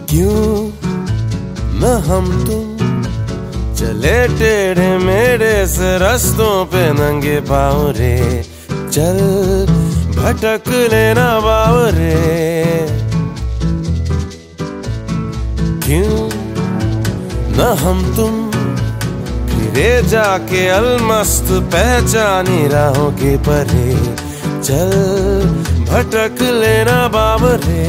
क्यों न हम तुम चले टेढ़े मेढ़े से रास्तों पे नंगे पाँव रे, चल भटक लेना बाव रे। क्यों न हम तुम फिरे जाके अलमस्त पहचानी राहों के परे, चल भटक लेना बाव रे।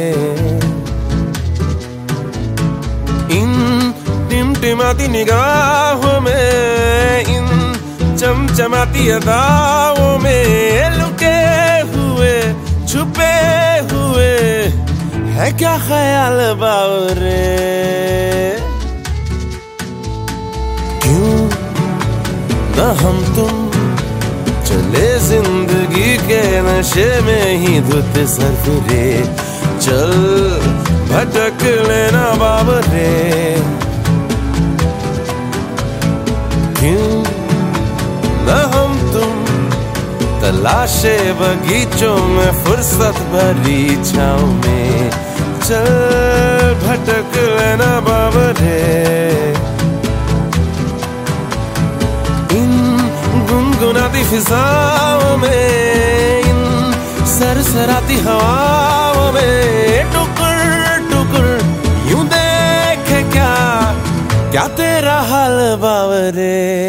इन टिमटिमाती निगाहों में, इन चमचमाती अदाओं में लुके हुए छुपे हुए है क्या ख्याल बावरे। क्यों न हम तुम चले जिंदगी के नशे में ही धुत सर फिरे, चल भटक लेना बावरे। क्यों न हम तुम तलाशे बगीचों में फुर्सत भरी छाँव में, चल भटक लेना बावरे। इन गुनगुनाती फिजाओं में, इन सरसराती हवाओं में टुकुर टुकुर यूं देखे क्या तेरा हाल बावरे।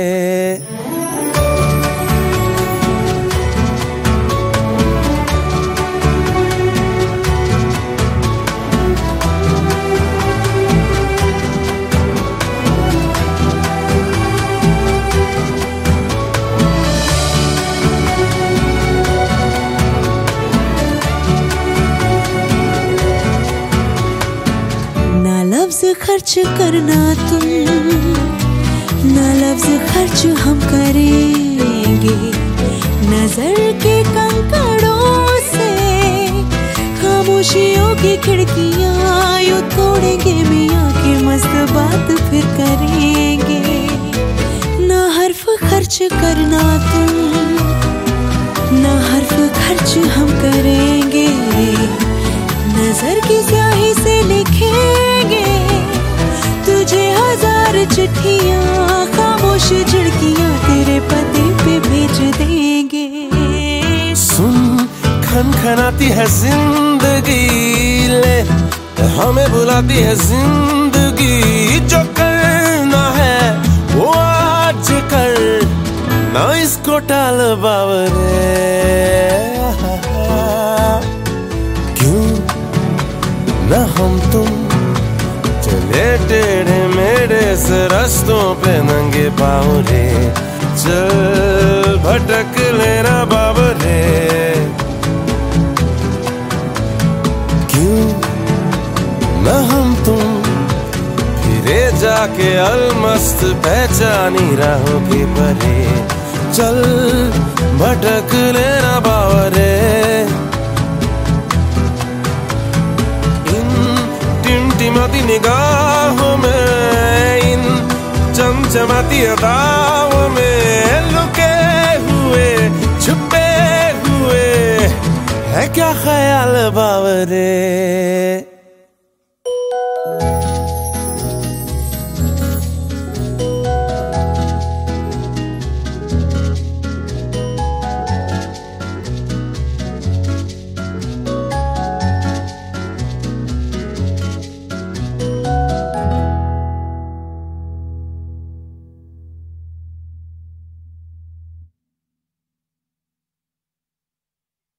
लफ्ज़ खर्च करना तुम, ना लफ्ज़ खर्च हम करेंगे। नजर के कंकड़ों से खामोशियों की खिड़कियां यूं तोड़ेंगे, मियाँ की मस्त बात फिर करेंगे। ना हर्फ खर्च करना तुम, ना हर्फ खर्च हम करेंगे। नजर की स्याही से लिखेंगे तुझे हजार चिट्ठियां, खामोश झिड़कियां तेरे पते पे भेज देंगे। सुन खनखनाती है जिंदगी, ले हमें बुलाती है जिंदगी। जो करना है वो आज कर, ना इसको टाल बावरे। क्यों न हम तुम चले टेढ़े मेढ़े से रास्तों पे नंगे पाँव रे, चल भटक लेना बावरे। क्यों न हम तुम फिरे जाके अलमस्त पहचानी राहों के परे, चल भटक लेना बावरे। टिमटिमाती निगाहों में, इन चमचमाती अदाओं में लुके हुए छुपे हुए है क्या ख्याल बावरे।